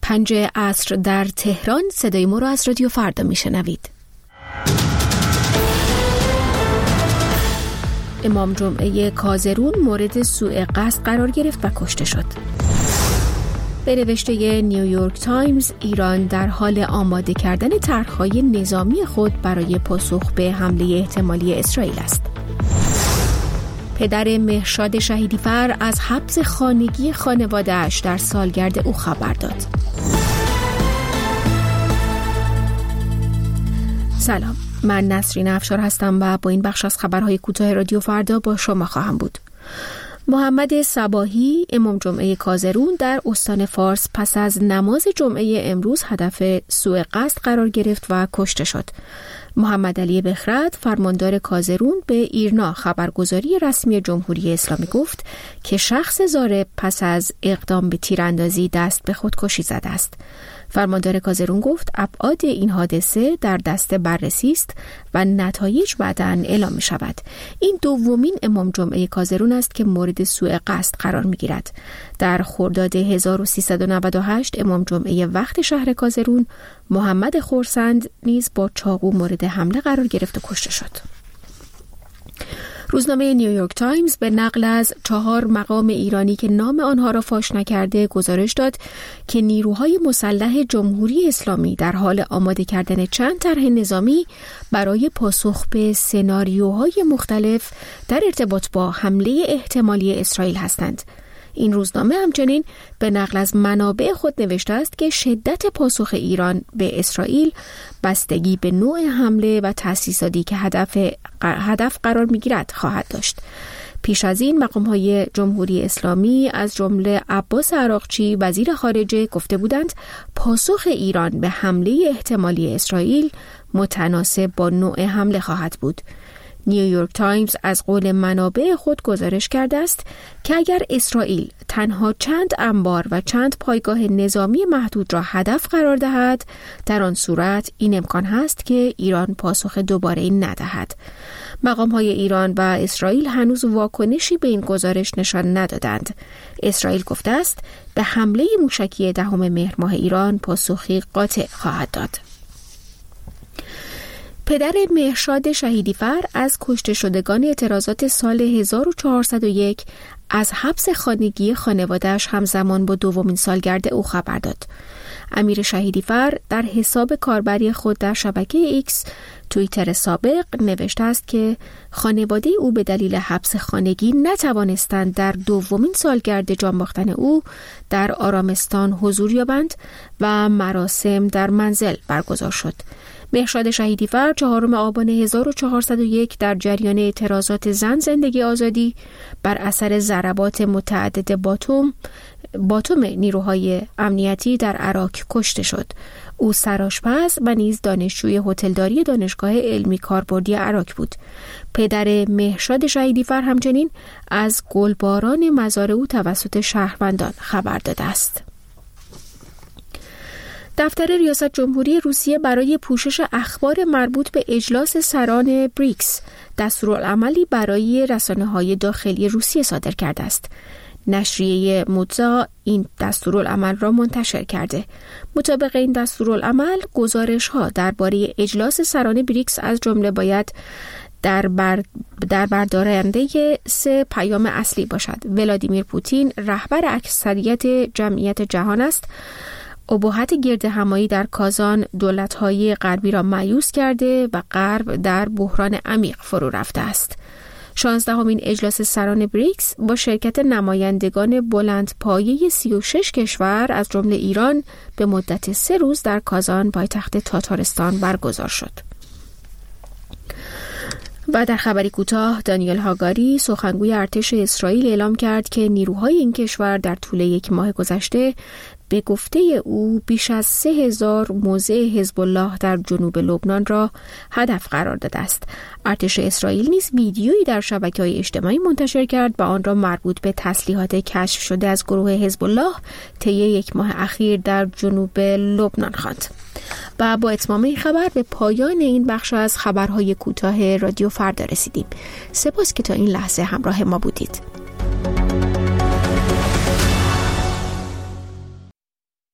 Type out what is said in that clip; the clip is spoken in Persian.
5 عصر در تهران. صدای ما را از رادیو فردا میشنوید. امام جمعه کازرون مورد سوء قصد قرار گرفت و کشته شد. به نوشته نیویورک تایمز، ایران در حال آماده کردن طرح‌های نظامی خود برای پاسخ به حمله احتمالی اسرائیل است. پدر مهرشاد شهیدیفر از حبس خانگی خانواده‌اش در سالگرد او خبر داد. سلام، من نسرین افشار هستم و با این بخش از خبرهای کوتاه رادیو فردا با شما خواهم بود. محمد صباحی، امام جمعه کازرون در استان فارس، پس از نماز جمعه امروز هدف سوء قصد قرار گرفت و کشته شد. محمد علی بخرد، فرماندار کازرون، به ایرنا خبرگزاری رسمی جمهوری اسلامی گفت که شخص ضارب پس از اقدام به تیراندازی دست به خودکشی زده است. فرماندار کازرون گفت ابعاد این حادثه در دست بررسی است و نتایج بعداً اعلام می شود. این دومین امام جمعه کازرون است که مورد سوء قصد قرار می گیرد. در خرداد 1398 امام جمعه وقت شهر کازرون، محمد خورسند نیز با چاقو مورد حمله قرار گرفت و کشته شد. روزنامه نیویورک تایمز به نقل از 4 مقام ایرانی که نام آنها را فاش نکرده گزارش داد که نیروهای مسلح جمهوری اسلامی در حال آماده کردن چند طرح نظامی برای پاسخ به سناریوهای مختلف در ارتباط با حمله احتمالی اسرائیل هستند. این روزنامه همچنین به نقل از منابع خود نوشته است که شدت پاسخ ایران به اسرائیل بستگی به نوع حمله و تأسیساتی که هدف قرار می‌گیرد خواهد داشت. پیش از این مقام‌های جمهوری اسلامی از جمله عباس عراقچی وزیر خارجه گفته بودند پاسخ ایران به حمله احتمالی اسرائیل متناسب با نوع حمله خواهد بود. نیویورک تایمز از قول منابع خود گزارش کرده است که اگر اسرائیل تنها چند انبار و چند پایگاه نظامی محدود را هدف قرار دهد، در آن صورت این امکان هست که ایران پاسخ دوباره ندهد. مقام‌های ایران و اسرائیل هنوز واکنشی به این گزارش نشان ندادند. اسرائیل گفته است به حمله موشکی 10 مهر ماه ایران پاسخی قاطع خواهد داد. پدر مهرشاد شهیدیفر از کشته شدگان اعتراضات سال 1401 از حبس خانگی خانواده‌اش همزمان با دومین سالگرد او خبر داد. امیر شهیدیفر در حساب کاربری خود در شبکه ایکس توییتر سابق نوشته است که خانواده او به دلیل حبس خانگی نتوانستند در دومین سالگرد جان باختن او در آرامستان حضور یابند و مراسم در منزل برگزار شد. مهرشاد شهیدیفر 4 آبان 1401 در جریان اعتراضات زن زندگی آزادی بر اثر ضربات متعدد باتوم نیروهای امنیتی در عراق کشته شد. او سرآشپز و نیز دانشجوی هتلداری دانشگاه علمی کاربردی عراق بود. پدر مهرشاد شهیدیفر همچنین از گلباران مزار او توسط شهروندان خبر داده است. دفتر ریاست جمهوری روسیه برای پوشش اخبار مربوط به اجلاس سران بریکس دستورالعملی برای رسانه‌های داخلی روسیه صادر کرده است. نشریه موزا این دستورالعمل را منتشر کرده. مطابق این دستورالعمل گزارش‌ها درباره اجلاس سران بریکس از جمله باید در بردارنده 3 پیام اصلی باشد. ولادیمیر پوتین رهبر اکثریت جمعیت جهان است. اباحت گردهمایی در کازان دولت‌های غربی را مایوس کرده و غرب در بحران عمیق فرو رفته است. 16مین اجلاس سران بریکس با شرکت نمایندگان بلند پایه 36 کشور از جمله ایران به مدت 3 روز در کازان پایتخت تاتارستان برگزار شد. و در خبری کوتاه، دانیل هاگاری سخنگوی ارتش اسرائیل اعلام کرد که نیروهای این کشور در طول 1 ماه گذشته به گفته او بیش از 3000 موضع حزب الله در جنوب لبنان را هدف قرار داده است. ارتش اسرائیل نیز ویدیویی در شبکه‌های اجتماعی منتشر کرد و آن را مربوط به تسلیحات کشف شده از گروه حزب الله طی 1 ماه اخیر در جنوب لبنان خواند. و با اتمام این خبر به پایان این بخش از خبرهای کوتاه رادیو فردا رسیدیم. سپاس که تا این لحظه همراه ما بودید.